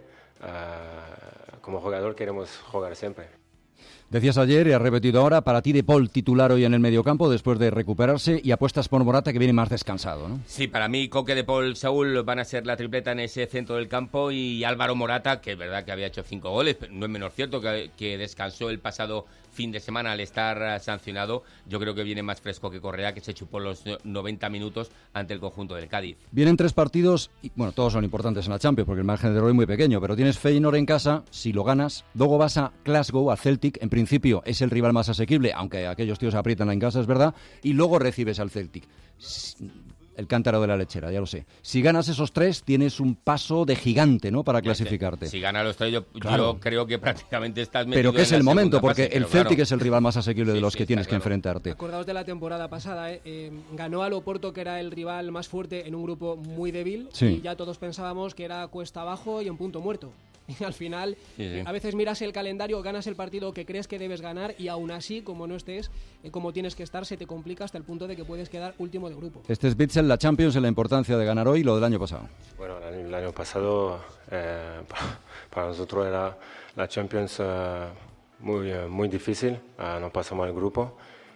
Como jugador queremos jugar siempre. Decías ayer y has repetido ahora, para ti De Paul titular hoy en el mediocampo después de recuperarse, y apuestas por Morata, que viene más descansado, ¿no? Sí, para mí Coque, De Paul, Saúl van a ser la tripleta en ese centro del campo, y Álvaro Morata, que es verdad que había hecho 5 goles, pero no es menos cierto que descansó el pasado fin de semana al estar sancionado. Yo creo que viene más fresco que Correa, que se chupó los 90 minutos ante el conjunto del Cádiz. Vienen 3 partidos, y bueno, todos son importantes en la Champions porque el margen de error es muy pequeño, pero tienes Feyenoord en casa, si lo ganas, luego vas a Glasgow, a Celtic, en principio es el rival más asequible, aunque aquellos tíos aprietan en casa, es verdad, y luego recibes al Celtic. El cántaro de la lechera, ya lo sé. Si ganas esos 3, tienes un paso de gigante, ¿no?, para clasificarte. Si ganas los 3, yo creo que prácticamente estás metido. Pero que es el momento, porque el Celtic claro, es el rival más asequible de los que tienes que enfrentarte. Acordaos de la temporada pasada, ganó al Oporto, que era el rival más fuerte en un grupo muy débil, y ya todos pensábamos que era cuesta abajo y en punto muerto. Y al final, a veces miras el calendario, ganas el partido que crees que debes ganar, y aún así, como no estés como tienes que estar, se te complica hasta el punto de que puedes quedar último de grupo. Este es Witsel, la Champions, en la importancia de ganar hoy, lo del año pasado. Bueno, el año pasado para nosotros era la Champions muy difícil, no pasamos al grupo.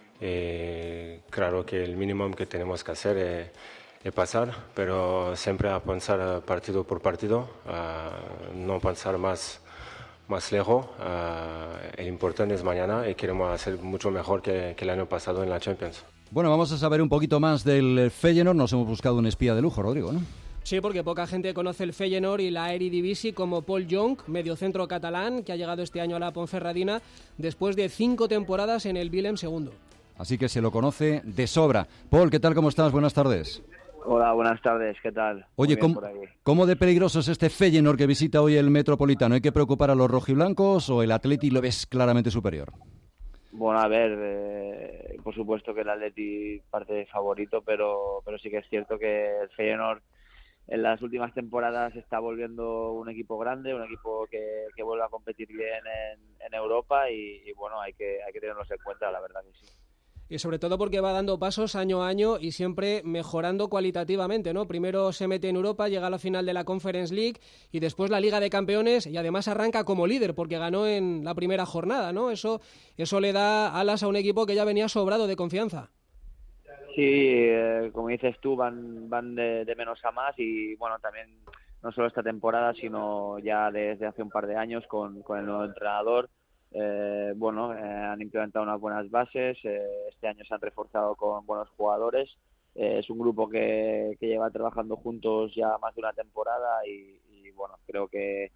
Claro que el mínimo que tenemos que hacer es pasar, pero siempre a pensar partido por partido, no pensar más lejos. El importante es mañana y queremos hacer mucho mejor que el año pasado en la Champions. Bueno, vamos a saber un poquito más del Feyenoord. Nos hemos buscado un espía de lujo, Rodrigo, ¿no? Sí, porque poca gente conoce el Feyenoord y la Eredivisie, como Paul Jonk, mediocentro catalán, que ha llegado este año a la Ponferradina después de 5 temporadas en el Willem II. Así que se lo conoce de sobra. Paul, ¿qué tal? ¿Cómo estás? Buenas tardes. Hola, buenas tardes, ¿qué tal? Oye, ¿cómo de peligroso es este Feyenoord que visita hoy el Metropolitano? ¿Hay que preocupar a los rojiblancos o el Atleti lo ves claramente superior? Bueno, a ver, por supuesto que el Atleti parte favorito, pero sí que es cierto que el Feyenoord en las últimas temporadas está volviendo un equipo grande, un equipo que vuelve a competir bien en Europa, y bueno, hay que tenerlos en cuenta, la verdad que sí. Y sobre todo porque va dando pasos año a año y siempre mejorando cualitativamente, ¿no? Primero se mete en Europa, llega a la final de la Conference League y después la Liga de Campeones, y además arranca como líder porque ganó en la primera jornada, ¿no? Eso le da alas a un equipo que ya venía sobrado de confianza. Sí, como dices tú, van de menos a más y bueno, también no solo esta temporada, sino ya desde hace un par de años con el nuevo entrenador. Han implementado unas buenas bases, este año se han reforzado con buenos jugadores. Es un grupo que lleva trabajando juntos ya más de una temporada y bueno, creo que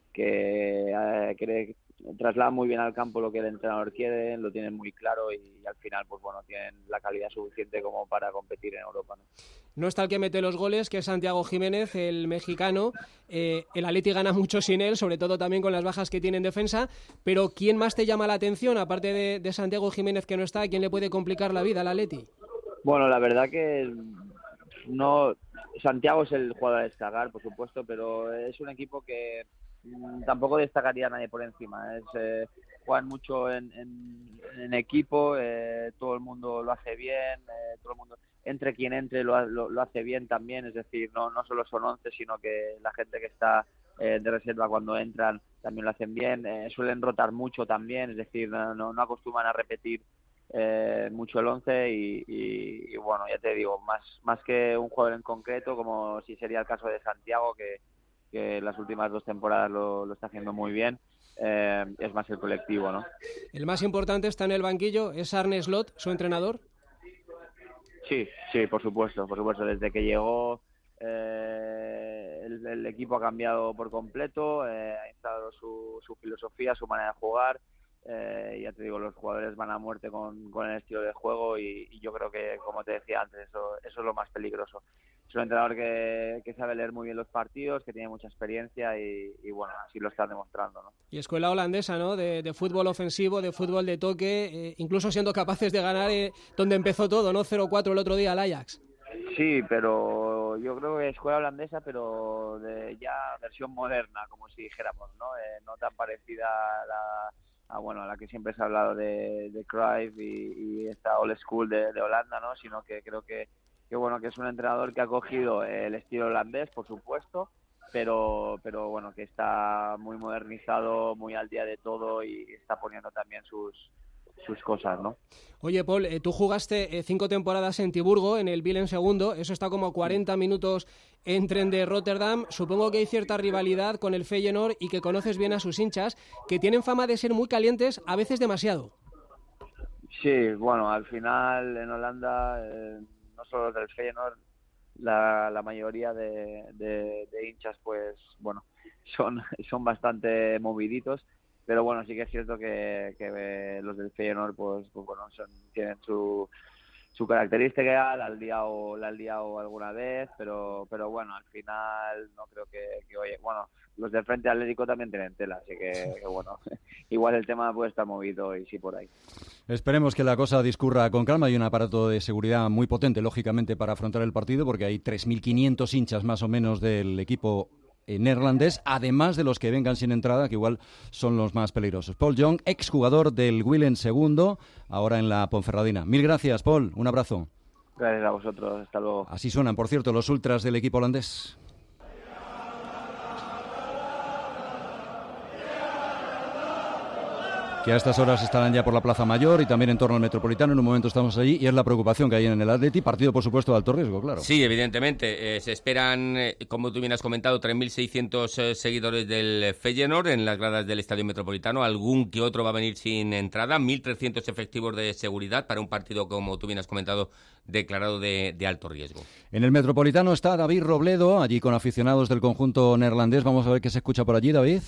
traslada muy bien al campo lo que el entrenador quiere, lo tienen muy claro y al final pues bueno, tienen la calidad suficiente como para competir en Europa, ¿no? No está el que mete los goles, que es Santiago Jiménez, el mexicano. El Atleti gana mucho sin él, sobre todo también con las bajas que tiene en defensa, pero ¿quién más te llama la atención, aparte de Santiago Jiménez que no está? ¿Quién le puede complicar la vida al Atleti? Bueno, la verdad que no, Santiago es el jugador a destacar, por supuesto, pero es un equipo que tampoco destacaría a nadie por encima. Juegan mucho en equipo, todo el mundo lo hace bien, todo el mundo, entre quien entre, lo hace bien también, es decir, no solo son 11, sino que la gente que está de reserva cuando entran también lo hacen bien, suelen rotar mucho también, es decir, no acostumbran a repetir mucho el 11 y bueno, ya te digo, más que un jugador en concreto, como si sería el caso de Santiago, que las últimas 2 temporadas lo está haciendo muy bien, es más el colectivo, ¿no? El más importante está en el banquillo, ¿es Arne Slot, su entrenador? Sí, por supuesto, desde que llegó el equipo ha cambiado por completo, ha instalado su filosofía, su manera de jugar. Ya te digo, los jugadores van a muerte con el estilo de juego y yo creo que, como te decía antes, eso es lo más peligroso. Es un entrenador que sabe leer muy bien los partidos, que tiene mucha experiencia y bueno, así lo están demostrando, ¿no? Y escuela holandesa, ¿no? De fútbol ofensivo, de fútbol de toque, incluso siendo capaces de ganar donde empezó todo, ¿no? 0-4 el otro día al Ajax. Sí, pero yo creo que escuela holandesa, pero ya versión moderna, como si dijéramos, ¿no? No tan parecida a la que siempre se ha hablado de Cruyff y esta old school de Holanda, ¿no? Sino que creo que bueno, que es un entrenador que ha cogido el estilo holandés, por supuesto, pero bueno, que está muy modernizado, muy al día de todo y está poniendo también sus cosas, ¿no? Oye, Paul, tú jugaste 5 temporadas en Tiburgo, en el Biel segundo, eso está como a 40 minutos en tren de Rotterdam. Supongo que hay cierta rivalidad con el Feyenoord y que conoces bien a sus hinchas, que tienen fama de ser muy calientes, a veces demasiado. Sí, bueno, al final en Holanda, no solo los del Feyenoord, la mayoría de hinchas, pues bueno, son bastante moviditos. Pero bueno, sí que es cierto que los del Feyenoord pues bueno, tienen su característica, la han liado alguna vez, pero bueno, al final no creo que oye, bueno, los del Frente Atlético también tienen tela, así que bueno, igual el tema puede estar movido y sí por ahí. Esperemos que la cosa discurra con calma. Hay un aparato de seguridad muy potente, lógicamente, para afrontar el partido, porque hay 3.500 hinchas más o menos del equipo neerlandés, además de los que vengan sin entrada, que igual son los más peligrosos. Paul Young, exjugador del Willem II, ahora en la Ponferradina. Mil gracias, Paul. Un abrazo. Gracias a vosotros. Hasta luego. Así suenan, por cierto, los ultras del equipo holandés. Que a estas horas estarán ya por la Plaza Mayor y también en torno al Metropolitano. En un momento estamos allí y es la preocupación que hay en el Atleti. Partido, por supuesto, de alto riesgo, claro. Sí, evidentemente. Se esperan, como tú bien has comentado, 3.600 seguidores del Feyenoord en las gradas del Estadio Metropolitano. Algún que otro va a venir sin entrada. 1.300 efectivos de seguridad para un partido, como tú bien has comentado, declarado de alto riesgo. En el Metropolitano está David Robledo, allí con aficionados del conjunto neerlandés. Vamos a ver qué se escucha por allí, David.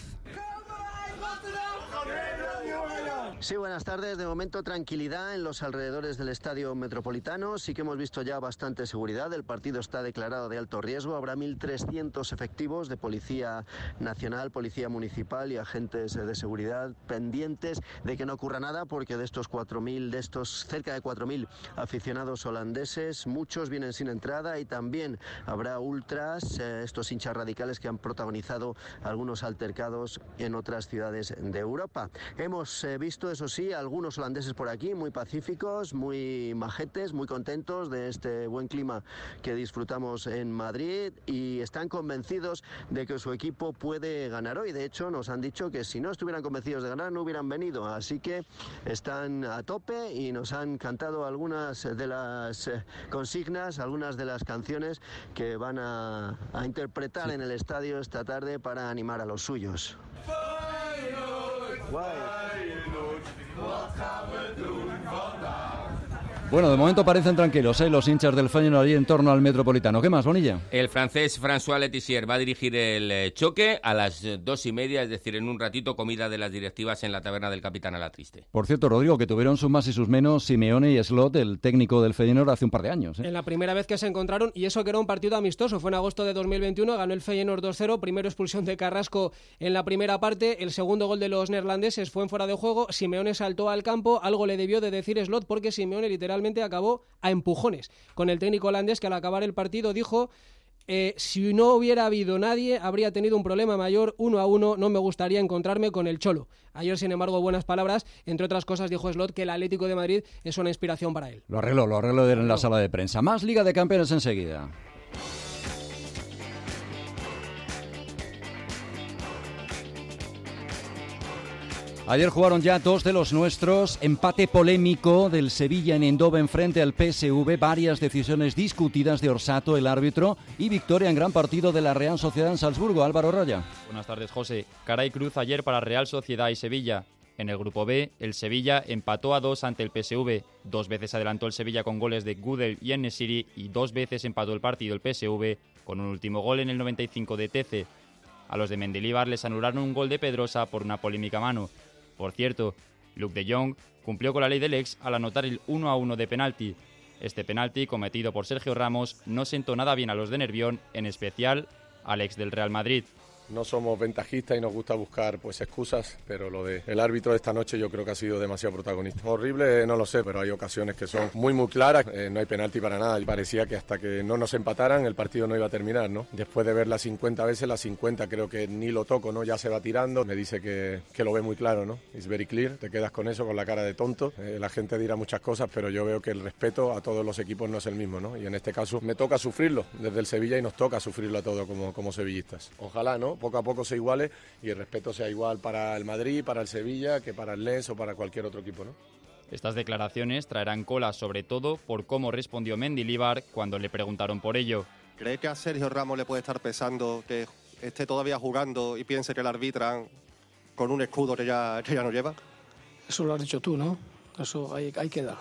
Sí, buenas tardes. De momento tranquilidad en los alrededores del Estadio Metropolitano. Sí que hemos visto ya bastante seguridad. El partido está declarado de alto riesgo. Habrá 1.300 efectivos de Policía Nacional, Policía Municipal y agentes de seguridad pendientes de que no ocurra nada, porque de estos cerca de 4.000 aficionados holandeses, muchos vienen sin entrada y también habrá ultras, estos hinchas radicales que han protagonizado algunos altercados en otras ciudades de Europa. Hemos visto eso sí, algunos holandeses por aquí, muy pacíficos, muy majetes, muy contentos de este buen clima que disfrutamos en Madrid y están convencidos de que su equipo puede ganar hoy. De hecho, nos han dicho que si no estuvieran convencidos de ganar no hubieran venido, así que están a tope y nos han cantado algunas de las consignas, algunas de las canciones que van a interpretar en el estadio esta tarde para animar a los suyos. Bueno, de momento parecen tranquilos, los hinchas del Feyenoord allí en torno al Metropolitano. ¿Qué más, Bonilla? El francés François Letizier va a dirigir el choque a las 2:30, es decir, en un ratito, comida de las directivas en la taberna del Capitán Alatriste. Por cierto, Rodrigo, que tuvieron sus más y sus menos Simeone y Slot, el técnico del Feyenoord, hace un par de años. En la primera vez que se encontraron, y eso que era un partido amistoso, fue en agosto de 2021, ganó el Feyenoord 2-0, primero expulsión de Carrasco en la primera parte, el segundo gol de los neerlandeses fue en fuera de juego, Simeone saltó al campo, algo le debió de decir Slot porque Simeone literalmente acabó a empujones con el técnico holandés, que al acabar el partido dijo: si no hubiera habido nadie, habría tenido un problema mayor, 1-1, no me gustaría encontrarme con el Cholo. Ayer, sin embargo, buenas palabras, entre otras cosas dijo Slot que el Atlético de Madrid es una inspiración para él. Lo arregló en la sala de prensa. Más Liga de Campeones enseguida. Ayer jugaron ya dos de los nuestros, empate polémico del Sevilla en Eindhoven frente al PSV, varias decisiones discutidas de Orsato, el árbitro, y victoria en gran partido de la Real Sociedad en Salzburgo. Álvaro Raya. Buenas tardes, José. Cara y cruz ayer para Real Sociedad y Sevilla. En el grupo B, el Sevilla empató a 2 ante el PSV. 2 veces adelantó el Sevilla con goles de Gudel y En-Nesyri y 2 veces empató el partido el PSV con un último gol en el 95 de Tece. A los de Mendilibar les anularon un gol de Pedrosa por una polémica mano. Por cierto, Luuk de Jong cumplió con la ley del ex al anotar el 1-1 de penalti. Este penalti, cometido por Sergio Ramos, no sentó nada bien a los de Nervión, en especial al ex del Real Madrid. No somos ventajistas y nos gusta buscar excusas, pero lo del árbitro de esta noche yo creo que ha sido demasiado protagonista. Horrible, no lo sé, pero hay ocasiones que son muy claras. No hay penalti para nada. Y parecía que hasta que no nos empataran el partido no iba a terminar, ¿no? Después de verla 50 veces, las 50 creo que ni lo toco, ¿no? Ya se va tirando. Me dice que lo ve muy claro, ¿no? It's very clear. Te quedas con eso, con la cara de tonto. La gente dirá muchas cosas, pero yo veo que el respeto a todos los equipos no es el mismo, ¿no? Y en este caso me toca sufrirlo desde el Sevilla y nos toca sufrirlo a todos como sevillistas. Ojalá, ¿no? Poco a poco se iguale y el respeto sea igual para el Madrid, para el Sevilla, que para el Lens o para cualquier otro equipo, ¿no? Estas declaraciones traerán cola sobre todo por cómo respondió Mendilibar cuando le preguntaron por ello. ¿Cree que a Sergio Ramos le puede estar pesando que esté todavía jugando y piense que le arbitran con un escudo que ya no lleva? Eso lo has dicho tú, ¿no? Eso ahí queda.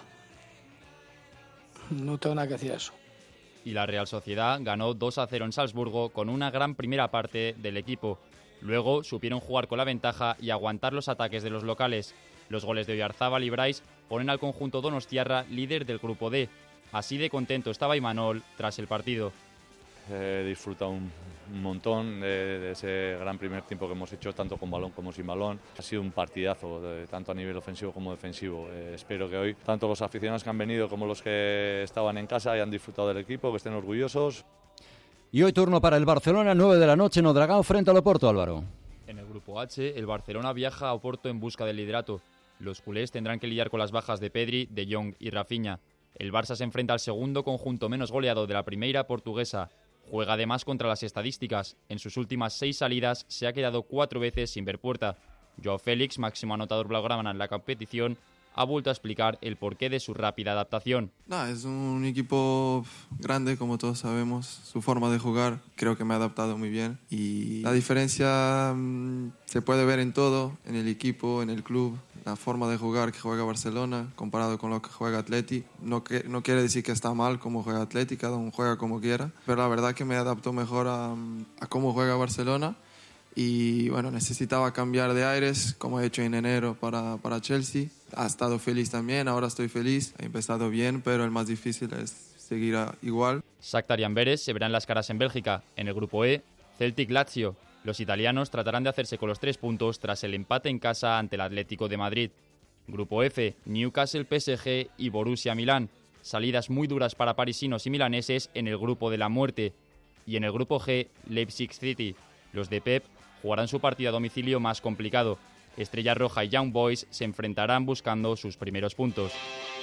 No tengo nada que decir a eso. Y la Real Sociedad ganó 2-0 en Salzburgo con una gran primera parte del equipo. Luego supieron jugar con la ventaja y aguantar los ataques de los locales. Los goles de Oyarzábal y Brais ponen al conjunto donostiarra líder del grupo D. Así de contento estaba Imanol tras el partido. He disfrutado un montón de ese gran primer tiempo que hemos hecho, tanto con balón como sin balón. Ha sido un partidazo, tanto a nivel ofensivo como defensivo. Espero que hoy, tanto los aficionados que han venido como los que estaban en casa, hayan disfrutado del equipo, que estén orgullosos. Y hoy turno para el Barcelona, 9 de la noche en Odragao frente al Oporto, Álvaro. En el grupo H, el Barcelona viaja a Oporto en busca del liderato. Los culés tendrán que lidiar con las bajas de Pedri, De Jong y Rafinha. El Barça se enfrenta al segundo conjunto menos goleado de la Primeira portuguesa. Juega además contra las estadísticas. En sus últimas 6 salidas se ha quedado 4 veces sin ver puerta. Joao Félix, máximo anotador blaugrana en la competición, ha vuelto a explicar el porqué de su rápida adaptación. Es un equipo grande, como todos sabemos. Su forma de jugar creo que me ha adaptado muy bien. Y la diferencia se puede ver en todo, en el equipo, en el club. La forma de jugar que juega Barcelona comparado con lo que juega Atleti. No quiere decir que está mal como juega Atleti, cada uno juega como quiera. Pero la verdad que me adaptó mejor a cómo juega Barcelona. Y bueno, necesitaba cambiar de aires, como he hecho en enero para Chelsea. Ha estado feliz también, ahora estoy feliz. He empezado bien, pero el más difícil es seguir igual. Shakhtar y Amberes se verán las caras en Bélgica. En el grupo E, Celtic-Lazio. Los italianos tratarán de hacerse con los 3 puntos tras el empate en casa ante el Atlético de Madrid. Grupo F, Newcastle-PSG y Borussia-Milán. Salidas muy duras para parisinos y milaneses en el grupo de la muerte. Y en el grupo G, Leipzig City. Los de Pep jugarán su partido a domicilio más complicado. Estrella Roja y Young Boys se enfrentarán buscando sus primeros puntos.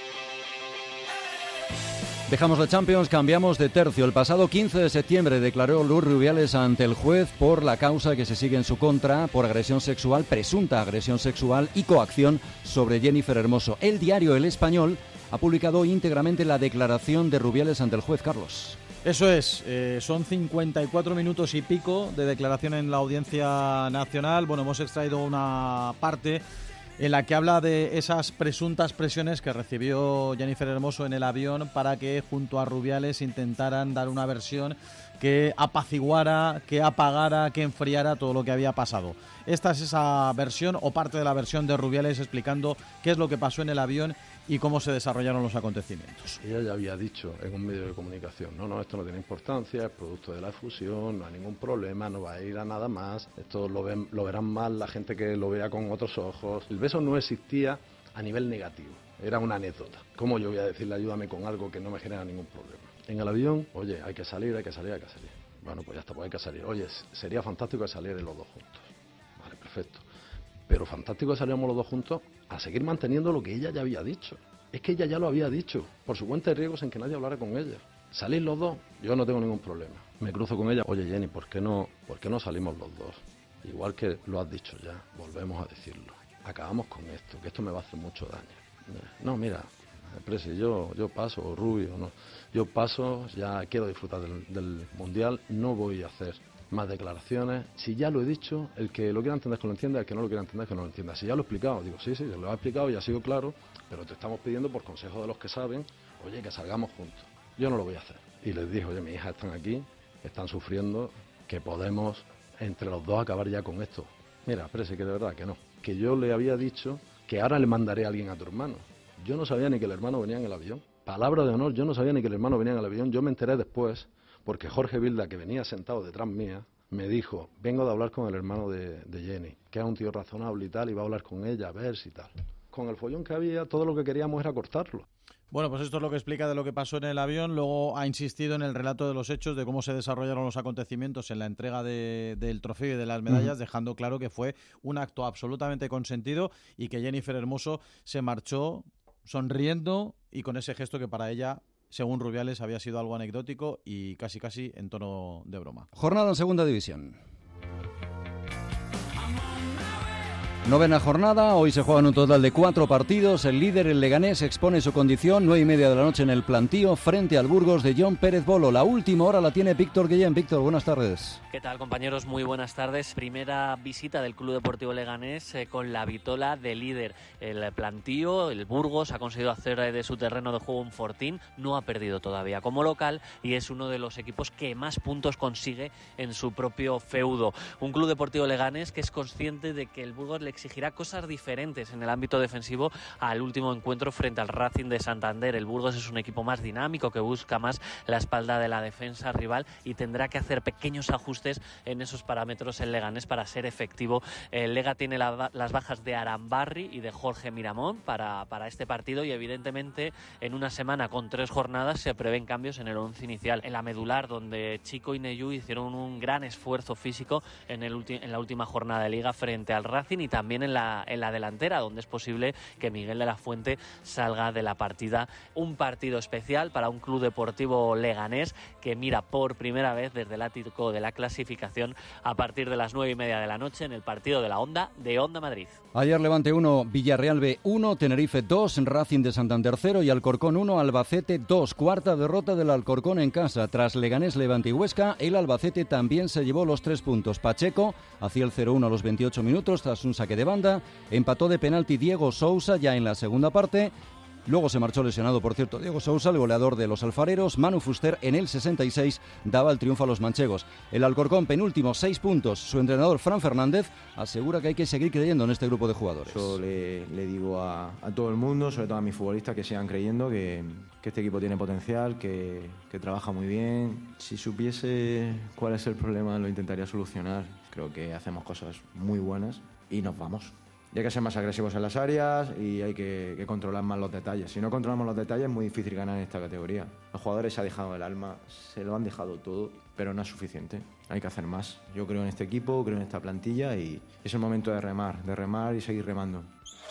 Dejamos la Champions, cambiamos de tercio. El pasado 15 de septiembre declaró Luis Rubiales ante el juez por la causa que se sigue en su contra por agresión sexual, presunta agresión sexual y coacción sobre Jennifer Hermoso. El diario El Español ha publicado íntegramente la declaración de Rubiales ante el juez, Carlos. Eso es, son 54 minutos y pico de declaración en la Audiencia Nacional. Bueno, hemos extraído una parte en la que habla de esas presuntas presiones que recibió Jennifer Hermoso en el avión para que junto a Rubiales intentaran dar una versión que apaciguara, que apagara, que enfriara todo lo que había pasado. Esta es esa versión o parte de la versión de Rubiales explicando qué es lo que pasó en el avión y cómo se desarrollaron los acontecimientos. Ella ya había dicho en un medio de comunicación, no, esto no tiene importancia, es producto de la fusión, no hay ningún problema, no va a ir a nada más, esto lo verán mal la gente que lo vea con otros ojos. El beso no existía a nivel negativo, era una anécdota. ¿Cómo yo voy a decirle ayúdame con algo que no me genera ningún problema? En el avión, oye, hay que salir. Bueno, pues ya está, pues hay que salir. Oye, sería fantástico que salieran los dos juntos. Vale, perfecto. Pero fantástico que saliéramos los dos juntos a seguir manteniendo lo que ella ya había dicho. Es que ella ya lo había dicho, por su cuenta de riesgos en que nadie hablara con ella. Salir los dos, yo no tengo ningún problema. Me cruzo con ella, oye Jenny, ¿por qué no salimos los dos? Igual que lo has dicho ya, volvemos a decirlo. Acabamos con esto, que esto me va a hacer mucho daño. No, mira, Presi, yo paso, Rubio, no. Yo paso, ya quiero disfrutar del Mundial, no voy a hacer más declaraciones. Si ya lo he dicho, el que lo quiera entender que lo entienda, el que no lo quiera entender que no lo entienda. Si ya lo he explicado, digo, sí, lo he explicado y ha sido claro, pero te estamos pidiendo por consejo de los que saben, oye, que salgamos juntos. Yo no lo voy a hacer. Y les dije, oye, mis hijas están aquí, están sufriendo, que podemos entre los dos acabar ya con esto. Mira, Presi, que de verdad que no. Que yo le había dicho que ahora le mandaré a alguien a tu hermano. Yo no sabía ni que el hermano venía en el avión. Palabra de honor, yo no sabía ni que el hermano venía en el avión. Yo me enteré después, porque Jorge Vilda, que venía sentado detrás mía, me dijo, vengo de hablar con el hermano de Jenny, que es un tío razonable y tal, y va a hablar con ella, a ver si tal. Con el follón que había, todo lo que queríamos era cortarlo. Bueno, pues esto es lo que explica de lo que pasó en el avión. Luego ha insistido en el relato de los hechos, de cómo se desarrollaron los acontecimientos en la entrega del trofeo y de las medallas, dejando claro que fue un acto absolutamente consentido y que Jennifer Hermoso se marchó sonriendo y con ese gesto que para ella, según Rubiales, había sido algo anecdótico y casi en tono de broma. Jornada en Segunda División. Novena jornada, hoy se juegan un total de 4 partidos. El líder, el Leganés, expone su condición 9:30 de la noche en el Plantío frente al Burgos de John Pérez Bolo. La última hora la tiene Víctor Guillén. Víctor, buenas tardes. ¿Qué tal, compañeros? Muy buenas tardes. Primera visita del Club Deportivo Leganés con la vitola de líder. El Plantío, el Burgos, ha conseguido hacer de su terreno de juego un fortín. No ha perdido todavía como local y es uno de los equipos que más puntos consigue en su propio feudo. Un Club Deportivo Leganés que es consciente de que el Burgos le exigirá cosas diferentes en el ámbito defensivo al último encuentro frente al Racing de Santander. El Burgos es un equipo más dinámico que busca más la espalda de la defensa rival y tendrá que hacer pequeños ajustes en esos parámetros el Leganés para ser efectivo. El Lega tiene las bajas de Arambarri y de Jorge Miramón para este partido y evidentemente en una semana con 3 jornadas se prevén cambios en el 11 inicial. En la medular, donde Chico y Neyu hicieron un gran esfuerzo físico en la última jornada de Liga frente al Racing y también en la delantera, donde es posible que Miguel de la Fuente salga de la partida. Un partido especial para un Club Deportivo Leganés que mira por primera vez desde el ático de la clasificación a partir de las 9:30 de la noche en el partido de la Onda de Onda Madrid. Ayer Levante 1, Villarreal B 1, Tenerife 2, Racing de Santander 0 y Alcorcón 1, Albacete 2. Cuarta derrota del Alcorcón en casa. Tras Leganés, Levante y Huesca, el Albacete también se llevó los 3 puntos. Pacheco hacía el 0-1 a los 28 minutos tras un saque de banda. Empató de penalti Diego Sousa ya en la segunda parte. Luego se marchó lesionado, por cierto, Diego Sousa, el goleador de los alfareros. Manu Fuster en el 66 daba el triunfo a los manchegos. El Alcorcón penúltimo, 6 puntos. Su entrenador, Fran Fernández, asegura que hay que seguir creyendo en este grupo de jugadores. Yo le digo a todo el mundo, sobre todo a mis futbolistas, que sigan creyendo que este equipo tiene potencial, que trabaja muy bien. Si supiese cuál es el problema, lo intentaría solucionar. Creo que hacemos cosas muy buenas y nos vamos. Y hay que ser más agresivos en las áreas y hay que controlar más los detalles. Si no controlamos los detalles es muy difícil ganar en esta categoría. Los jugadores se han dejado el alma, se lo han dejado todo, pero no es suficiente. Hay que hacer más. Yo creo en este equipo, creo en esta plantilla y es el momento de remar y seguir remando.